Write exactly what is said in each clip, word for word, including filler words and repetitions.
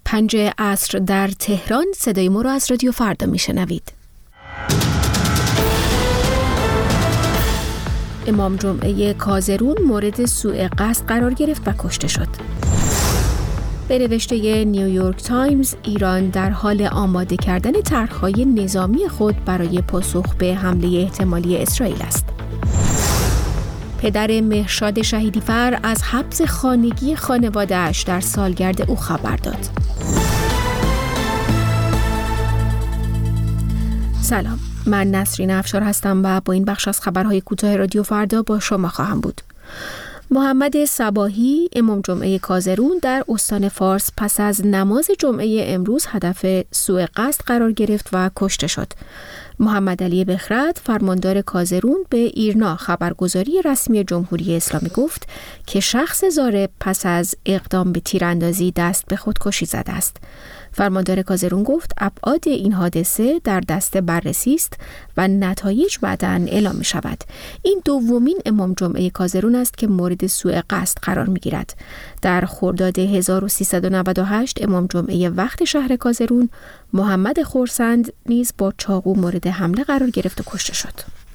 پنج عصر در تهران. صدای ما را از رادیو فردا میشنوید. امام جمعه کازرون مورد سوء قصد قرار گرفت و کشته شد. به نوشته نیویورک تایمز، ایران در حال آماده کردن طرح‌های نظامی خود برای پاسخ به حمله احتمالی اسرائیل است. پدر مهرشاد شهیدیفر از حبس خانگی خانواده‌اش در سالگرد او خبر داد. سلام، من نسرین افشار هستم و با این بخش از خبرهای کوتاه رادیو فردا با شما خواهم بود. محمد صباحی، امام جمعه کازرون در استان فارس، پس از نماز جمعه امروز هدف سوء قصد قرار گرفت و کشته شد. محمد علی بخرد، فرماندار کازرون، به ایرنا خبرگزاری رسمی جمهوری اسلامی گفت که شخص ضارب پس از اقدام به تیراندازی دست به خودکشی زده است. فرماندار کازرون گفت ابعاد این حادثه در دست بررسی است و نتایج بعداً اعلام می شود. این دومین امام جمعه کازرون است که مورد سوء قصد قرار می گیرد. در خرداد هزار و سیصد و نود و هشت امام جمعه وقت شهر کازرون، محمد خورسند نیز با چاقو مورد حمله قرار گرفت و کشته شد.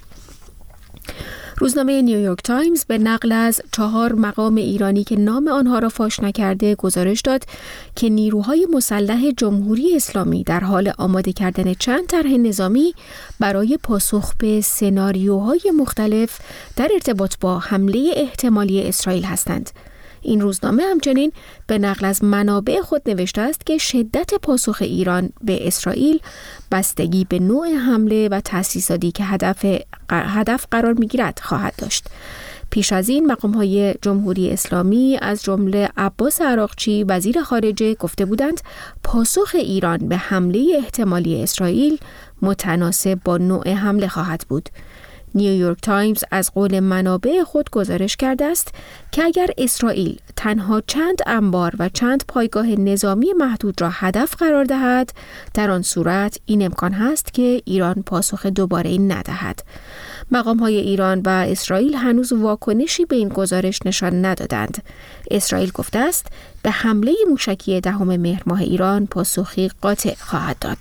روزنامه نیویورک تایمز به نقل از چهار مقام ایرانی که نام آنها را فاش نکرده گزارش داد که نیروهای مسلح جمهوری اسلامی در حال آماده کردن چند طرح نظامی برای پاسخ به سناریوهای مختلف در ارتباط با حمله احتمالی اسرائیل هستند. این روزنامه همچنین به نقل از منابع خود نوشته است که شدت پاسخ ایران به اسرائیل بستگی به نوع حمله و تأسیساتی که هدف هدف قرار می‌گیرد خواهد داشت. پیش از این مقام‌های جمهوری اسلامی از جمله عباس عراقچی وزیر خارجه گفته بودند پاسخ ایران به حمله احتمالی اسرائیل متناسب با نوع حمله خواهد بود. نیویورک تایمز از قول منابع خود گزارش کرده است که اگر اسرائیل تنها چند انبار و چند پایگاه نظامی محدود را هدف قرار دهد، در آن صورت این امکان هست که ایران پاسخ دوباره ندهد. مقام‌های ایران و اسرائیل هنوز واکنشی به این گزارش نشان ندادند. اسرائیل گفته است به حمله موشکی دهم مهر ماه ایران پاسخی قاطع خواهد داد.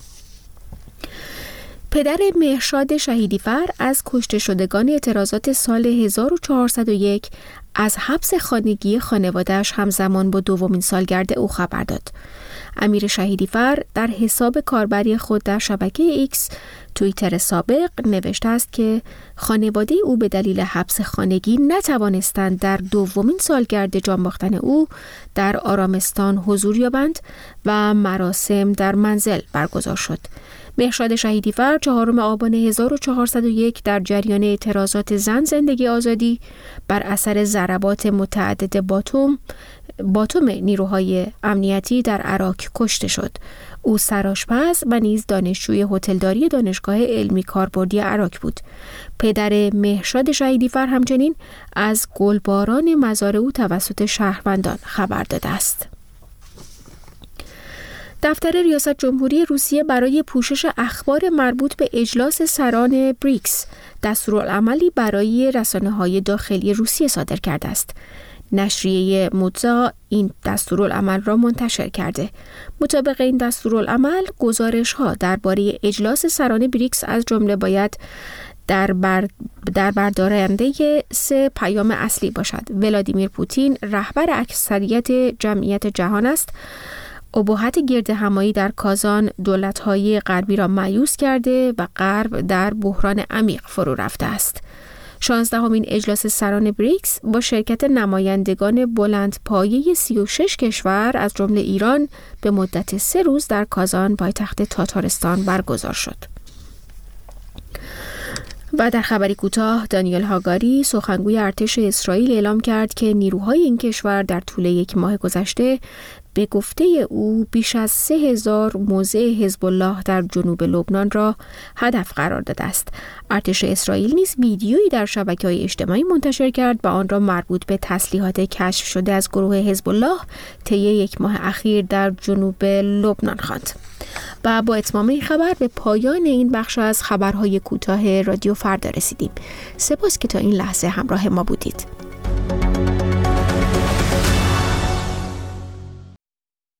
پدر مهرشاد شهیدیفر از کشته شدگان اعتراضات سال هزار و چهارصد و یک از حبس خانگی خانواده‌اش همزمان با دومین سالگرد او خبر داد. امیر شهیدیفر در حساب کاربری خود در شبکه ایکس توییتر سابق نوشته است که خانواده او به دلیل حبس خانگی نتوانستند در دومین سالگرد جان باختن او در آرامستان حضور یابند و مراسم در منزل برگزار شد. مهرشاد شهیدیفر چهارم آبان هزار و چهارصد و یک در جریان اعتراضات زن زندگی آزادی بر اثر ضربات متعدد باتوم باتوم نیروهای امنیتی در عراق کشته شد. او سرآشپز و نیز دانشجوی هتلداری دانشگاه علمی کاربردی عراق بود. پدر مهرشاد شهیدیفر همچنین از گلباران مزار او توسط شهروندان خبر داده است. دفتر ریاست جمهوری روسیه برای پوشش اخبار مربوط به اجلاس سران بریکس دستورالعملی برای رسانه‌های داخلی روسیه صادر کرده است. نشریه موزا این دستورالعمل را منتشر کرده. مطابق این دستورالعمل گزارش‌ها درباره اجلاس سران بریکس از جمله باید در بر در بردارنده سه پیام اصلی باشد. ولادیمیر پوتین رهبر اکثریت جمعیت جهان است. اباحت گرد همایی در کازان دولت‌های غربی را مایوس کرده و غرب در بحران عمیق فرو رفته است. شانزدهمین اجلاس سران بریکس با شرکت نمایندگان بلند پایه سی و شش کشور از جمله ایران به مدت سه روز در کازان پایتخت تاتارستان برگزار شد. و در خبری کوتاه، دانیل هاگاری سخنگوی ارتش اسرائیل اعلام کرد که نیروهای این کشور در طول یک ماه گذشته به گفته او بیش از سه هزار موضع حزب الله در جنوب لبنان را هدف قرار داده است. ارتش اسرائیل نیز ویدیویی در شبکه‌های اجتماعی منتشر کرد و آن را مربوط به تسلیحات کشف شده از گروه حزب الله طی یک ماه اخیر در جنوب لبنان خواند. و با اتمام این خبر به پایان این بخش از خبرهای کوتاه رادیو فردا رسیدیم. سپاس که تا این لحظه همراه ما بودید.